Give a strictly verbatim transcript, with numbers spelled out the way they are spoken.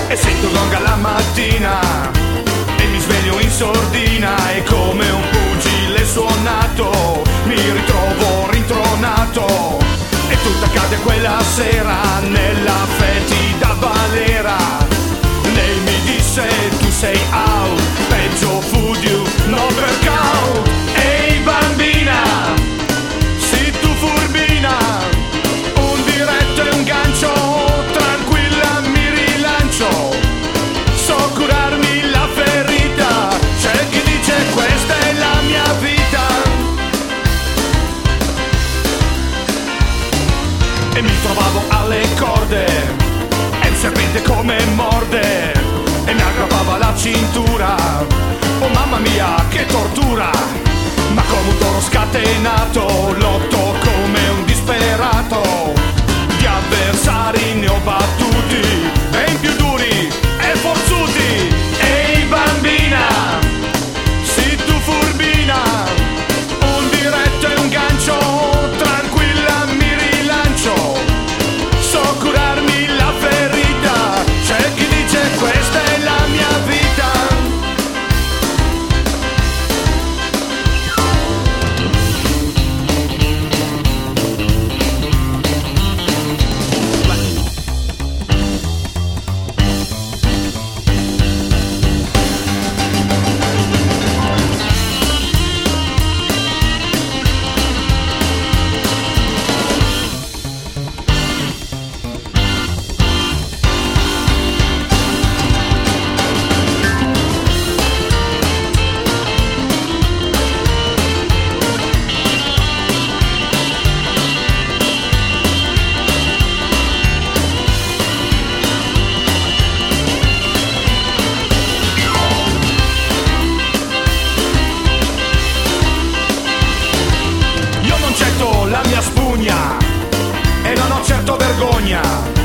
e sento il gong alla mattina e mi sveglio in sordina e come un pugile suonato mi ritrovo rintronato e tutto accade quella sera nella fetida balera. Lei mi disse tu sei out, peggio fu you, no workout. Ehi bambina, sì tu furbina, un diretto e un gancio, tranquilla mi rilancio, so curarmi la ferita, c'è chi dice questa è la mia vita. E mi trovavo alle corde, e un serpente come morde, e mi aggrappava la cintura, oh mamma mia che tortura, ma come un toro scatenato, lotto come un disperato, di avversari ne ho battuti, e in più duri e forzuti. Ehi bambina, sì tu furbina, un diretto e un gancio, tranquilla mi rilancio, so curarmi la ferita, c'è chi dice questa è la mia vita. La mia spugna e non ho certo vergogna